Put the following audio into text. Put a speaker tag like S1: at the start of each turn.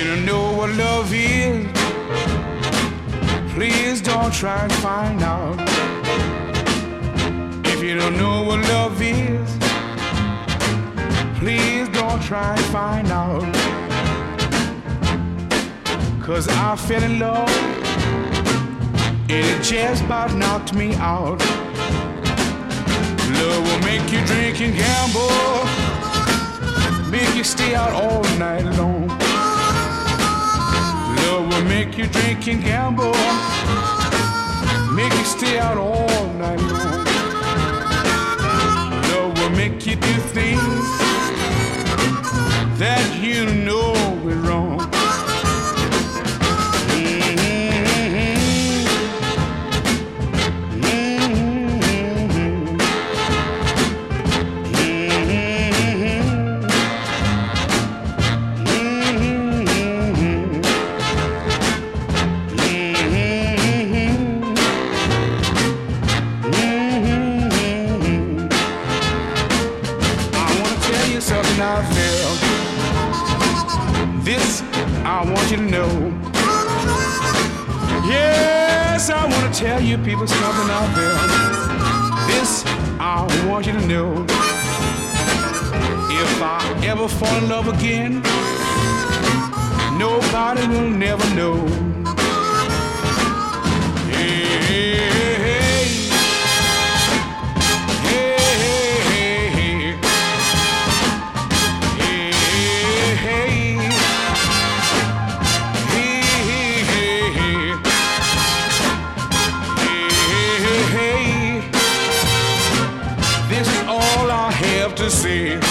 S1: you don't know what love is, please don't try and find out. If you don't know what love is, please don't try and find out. 'Cause I fell in love and it just about knocked me out. Love will make you drink and gamble, make you stay out all night long. Love will make you drink and gamble, make you stay out all night long. Love will make you do things that you know is wrong. This I want you to know. Yes, I want to tell you people something out there. This I want you to know. If I ever fall in love again, nobody will never know. To see